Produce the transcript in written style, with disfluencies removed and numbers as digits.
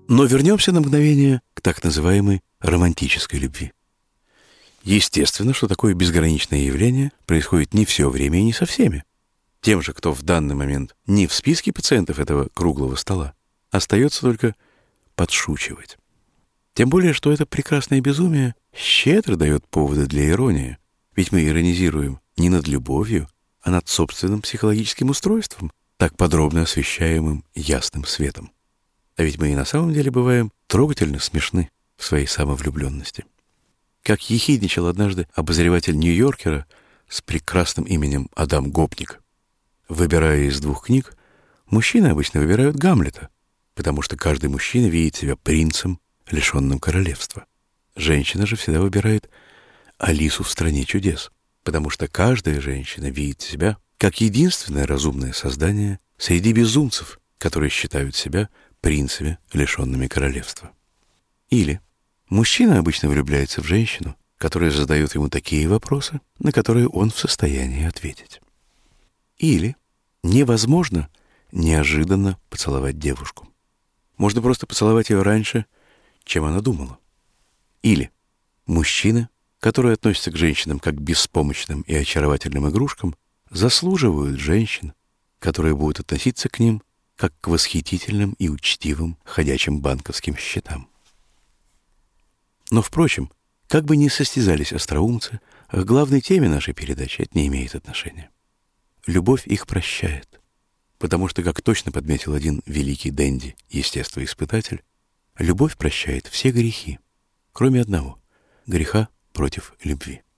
Но вернемся на мгновение к так называемой романтической любви. Естественно, что такое безграничное явление происходит не все время и не со всеми. Тем же, кто в данный момент не в списке пациентов этого круглого стола, остается только подшучивать. Тем более, что это прекрасное безумие щедро дает поводы для иронии, ведь мы иронизируем не над любовью, а над собственным психологическим устройством, так подробно освещаемым ясным светом. А ведь мы и на самом деле бываем трогательно смешны в своей самовлюбленности. Как ехидничал однажды обозреватель Нью-Йоркера с прекрасным именем Адам Гопник. Выбирая из двух книг, мужчины обычно выбирают Гамлета, потому что каждый мужчина видит себя принцем, лишенным королевства. Женщина же всегда выбирает Алису в стране чудес, потому что каждая женщина видит себя как единственное разумное создание среди безумцев, которые считают себя принцами, лишенными королевства. Или мужчина обычно влюбляется в женщину, которая задает ему такие вопросы, на которые он в состоянии ответить. Или невозможно неожиданно поцеловать девушку. Можно просто поцеловать ее раньше, чем она думала. Или мужчины, которые относятся к женщинам как к беспомощным и очаровательным игрушкам, заслуживают женщин, которые будут относиться к ним как к восхитительным и учтивым ходячим банковским счетам. Но, впрочем, как бы ни состязались остроумцы, к главной теме нашей передачи это не имеет отношения. Любовь их прощает, потому что, как точно подметил один великий денди, естествоиспытатель, любовь прощает все грехи, кроме одного — греха против любви.